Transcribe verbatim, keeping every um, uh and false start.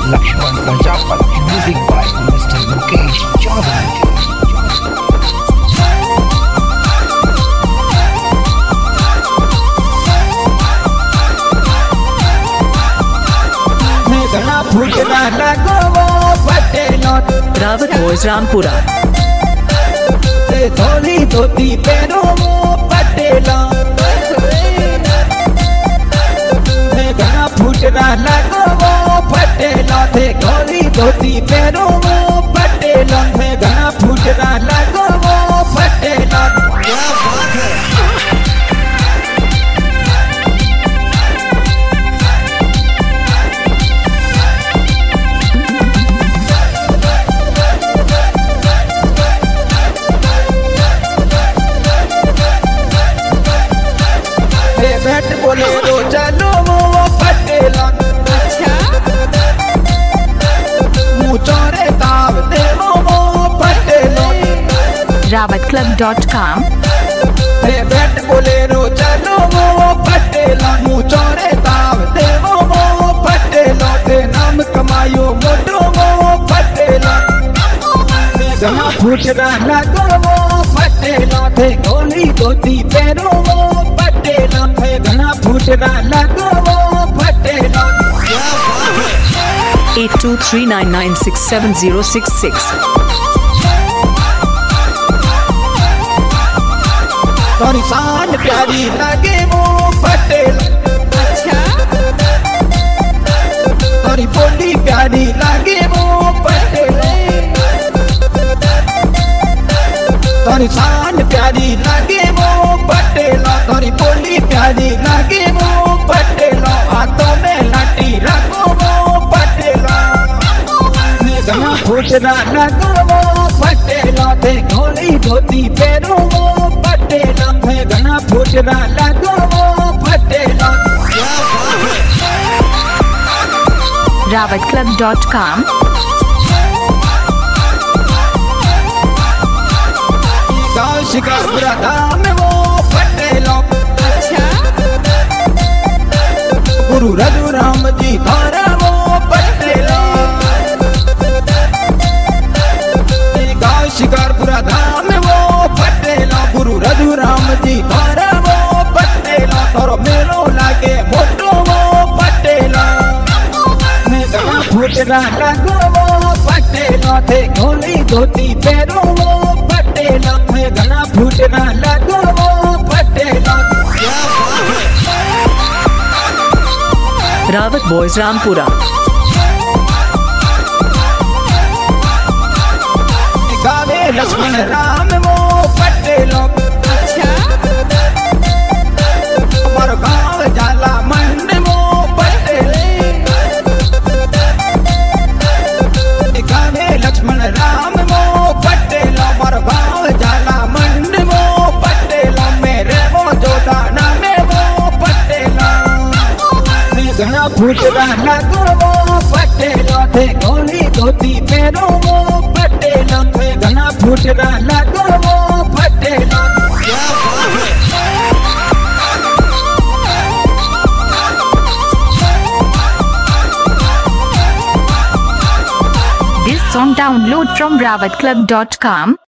Lakshman Prajapati, music by Mister Mukesh Chaudhary. Rawat boys Rampura. धोली धोती पैरो वो पटेला घना फूटना लगो वो पटेला थे धोली धोती पैरो वो पटेला घना फूटना लगो वो पटेला। क्या बात है। बैठ बोले रो चलो वो पटेला। अच्छा मुँह चौरे ताव दे वो पटेला। Rawat club dot com. बैठ बोले रो चलो वो पटेला मुँह चौरे ताव दे वो पटेला ते नाम कमायो मोटो वो पटेला। जहाँ फूटना लगो वो पटेला थे गोली धोती पैरो वो पटेला थे घना फूटना लगो वो पटेला। Eight two three nine nine six seven zero six six. तोरी शान प्यारी लगे वो पटेला। अच्छा तोरी बोली प्यारी लगे वो पटेला। तोरी शान प्यारी लगे वो पटेला तोरी बोली प्यारी लगे वो पटेला। हाथों में लाठी रखो वो पटेला घना फूटना लगो वो पटेला थे गोली धोती पैरो वो पटेला घना फूटना लगो वो पटेला। Rawat club dot com. गाँव शिकापुरा धाम वो पटेला। अच्छा गुरु रघुराम जी धारा वो पटेला। गाँव शिकारपुरा धाम वो पटेला गुरु रघुराम जी धारा वो पटेला। तोरो मेलो लागे मोटो वो पटेला घना फूटना लगो वो पटेला थे गोली धोती पैरो वो पटेला घना फूटना लगो वो पटेला। रावत बॉयज रामपुरा। गावे लक्ष्मण राम वो पटेला। अच्छा हमारो गाँव जाला मंड वो पटेला। गावे लक्ष्मण राम वो पटेला हमारो गाँव जाला मंड वो पटेला। मेरे वो जोदाना में वो पटेला घना फूटना लगो वो पटेला थे गोली धोती पैरो वो पटेला घना फूटना लगो वो पटेला। This song download from rawat club dot com.